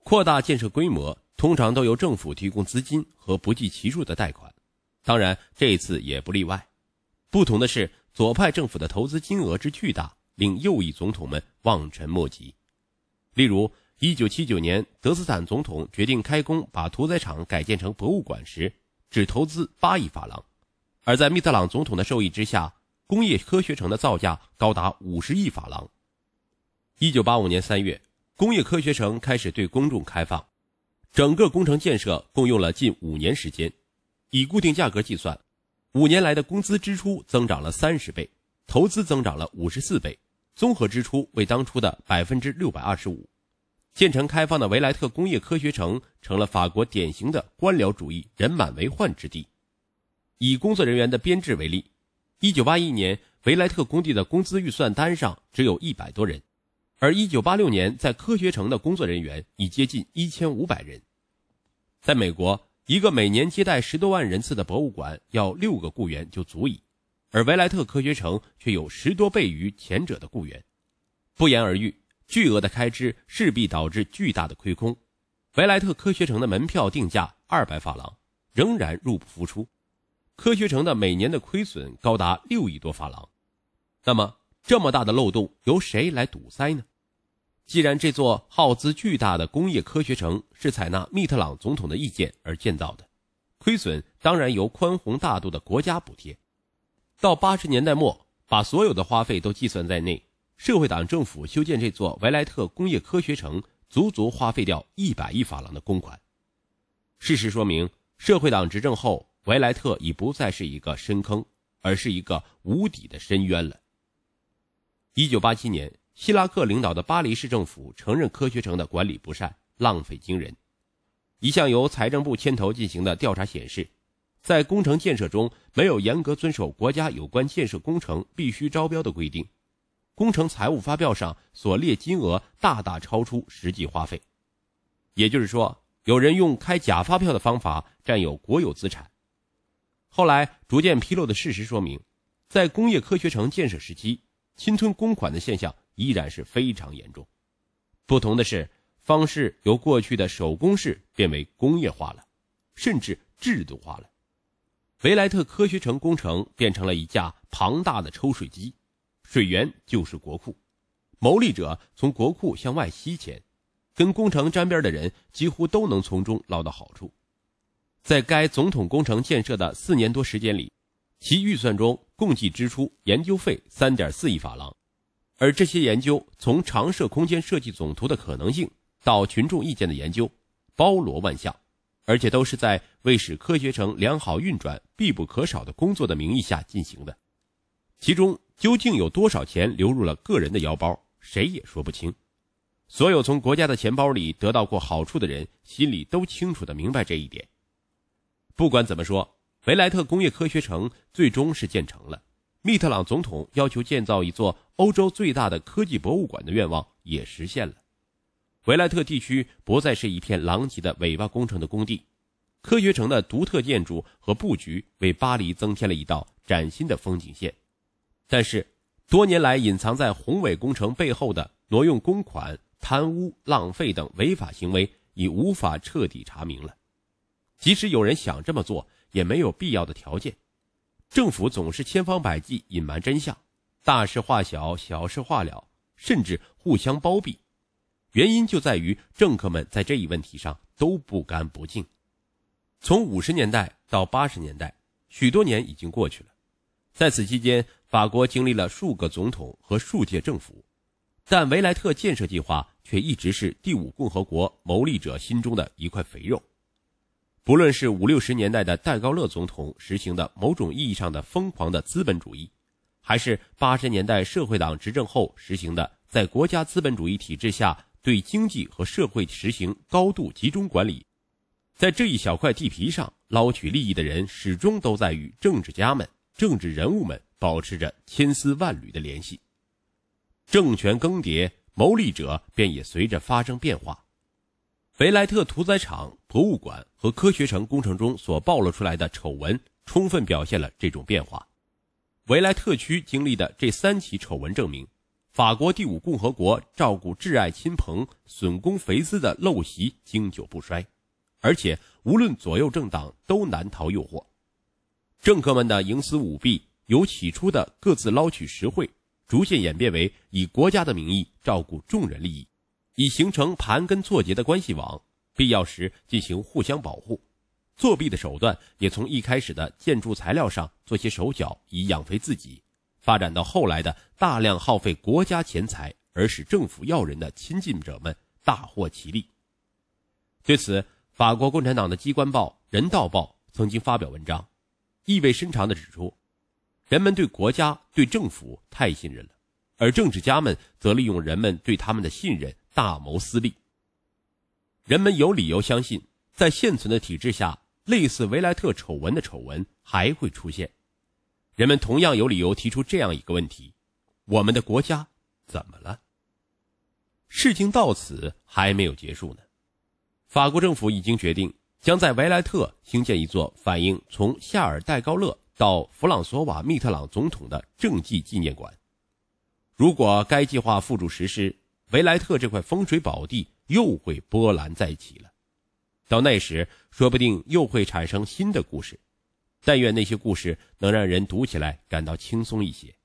扩大建设规模通常都由政府提供资金和不计其数的贷款，当然这一次也不例外。不同的是，左派政府的投资金额之巨大令右翼总统们望尘莫及。例如1979年德斯坦总统决定开工把屠宰场改建成博物馆时，只投资8亿法郎，而在密特朗总统的授意之下，工业科学城的造价高达50亿法郎。1985年3月，工业科学城开始对公众开放，整个工程建设共用了近5年时间。以固定价格计算，5年来的工资支出增长了30倍，投资增长了54倍，综合支出为当初的 625%。建成开放的维莱特工业科学城成了法国典型的官僚主义人满为患之地。以工作人员的编制为例，1981年维莱特工地的工资预算单上只有100多人，而1986年在科学城的工作人员已接近1500人。在美国，一个每年接待10多万人次的博物馆要6个雇员就足以，而维莱特科学城却有10多倍于前者的雇员。不言而喻，巨额的开支势必导致巨大的亏空。维莱特科学城的门票定价200法郎，仍然入不敷出。科学城的每年的亏损高达6亿多法郎。那么，这么大的漏洞由谁来堵塞呢？既然这座耗资巨大的工业科学城是采纳密特朗总统的意见而建造的，亏损当然由宽宏大度的国家补贴。到80年代末，把所有的花费都计算在内，社会党政府修建这座维莱特工业科学城足足花费掉100亿法郎的公款。事实说明，社会党执政后，维莱特已不再是一个深坑，而是一个无底的深渊了。1987年，希拉克领导的巴黎市政府承认科学城的管理不善，浪费惊人。一项由财政部牵头进行的调查显示，在工程建设中没有严格遵守国家有关建设工程必须招标的规定，工程财务发票上所列金额大大超出实际花费。也就是说，有人用开假发票的方法占有国有资产。后来逐渐披露的事实说明，在工业科学城建设时期，侵吞公款的现象依然是非常严重。不同的是，方式由过去的手工式变为工业化了，甚至制度化了。维莱特科学城工程变成了一架庞大的抽水机，水源就是国库，牟利者从国库向外吸钱，跟工程沾边的人几乎都能从中捞到好处。在该总统工程建设的4年多时间里，其预算中共计支出研究费 3.4 亿法郎，而这些研究从常设空间设计总图的可能性到群众意见的研究，包罗万象，而且都是在为使科学城良好运转必不可少的工作的名义下进行的。其中究竟有多少钱流入了个人的腰包，谁也说不清。所有从国家的钱包里得到过好处的人心里都清楚地明白这一点。不管怎么说，维莱特工业科学城最终是建成了，密特朗总统要求建造一座欧洲最大的科技博物馆的愿望也实现了。维莱特地区不再是一片狼藉的尾巴工程的工地，科学城的独特建筑和布局为巴黎增添了一道崭新的风景线。但是多年来隐藏在宏伟工程背后的挪用公款、贪污、浪费等违法行为已无法彻底查明了。即使有人想这么做，也没有必要的条件。政府总是千方百计隐瞒真相，大事化小，小事化了，甚至互相包庇。原因就在于政客们在这一问题上都不干不净。从50年代到80年代，许多年已经过去了。在此期间，法国经历了数个总统和数届政府，但维莱特建设计划却一直是第五共和国牟利者心中的一块肥肉。不论是50、60年代的戴高乐总统实行的某种意义上的疯狂的资本主义，还是80年代社会党执政后实行的在国家资本主义体制下对经济和社会实行高度集中管理，在这一小块地皮上捞取利益的人始终都在与政治家们、政治人物们保持着千丝万缕的联系。政权更迭，牟利者便也随着发生变化。维莱特屠宰场、博物馆和科学城工程中所暴露出来的丑闻充分表现了这种变化。维莱特区经历的这3起丑闻证明， 法国第五共和国照顾挚爱亲朋、损公肥私的陋习经久不衰，而且无论左右政党都难逃诱惑。政客们的营私舞弊由起初的各自捞取实惠，逐渐演变为以国家的名义照顾众人利益，以形成盘根错节的关系网，必要时进行互相保护。作弊的手段也从一开始的建筑材料上做些手脚以养肥自己，发展到后来的大量耗费国家钱财而使政府要人的亲近者们大获其利。对此，法国共产党的机关报《人道报》曾经发表文章，意味深长地指出，人们对国家、对政府太信任了，而政治家们则利用人们对他们的信任大谋私利。人们有理由相信，在现存的体制下，类似维莱特丑闻的丑闻还会出现。人们同样有理由提出这样一个问题：我们的国家怎么了？事情到此还没有结束呢。法国政府已经决定将在维莱特兴建一座反映从夏尔·戴高乐到弗朗索瓦·密特朗总统的政绩纪念馆。如果该计划付诸实施，维莱特这块风水宝地又会波澜再起了。到那时，说不定又会产生新的故事，但愿那些故事能让人读起来感到轻松一些。